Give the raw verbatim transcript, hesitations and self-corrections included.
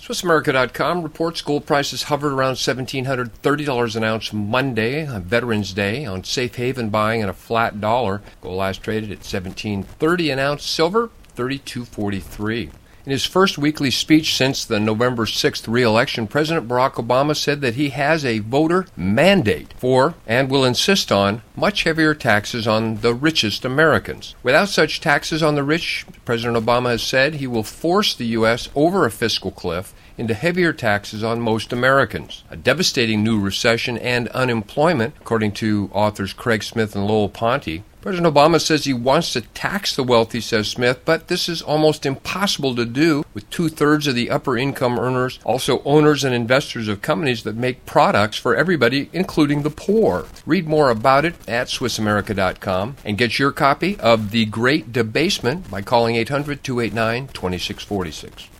Swiss America dot com reports gold prices hovered around one thousand seven hundred thirty dollars an ounce Monday, on Veterans Day, on safe haven buying at a flat dollar. Gold last traded at seventeen thirty an ounce. Silver, thirty-two forty-three. In his first weekly speech since the November sixth re-election, President Barack Obama said that he has a voter mandate for, and will insist on, much heavier taxes on the richest Americans. Without such taxes on the rich, President Obama has said he will force the U S over a fiscal cliff into heavier taxes on most Americans. A devastating new recession and unemployment, according to authors Craig Smith and Lowell Ponte. President Obama says he wants to tax the wealthy, says Smith, but this is almost impossible to do with two-thirds of the upper-income earners also owners and investors of companies that make products for everybody, including the poor. Read more about it at Swiss America dot com and get your copy of The Great Debasement by calling eight hundred, two eight nine, two six four six.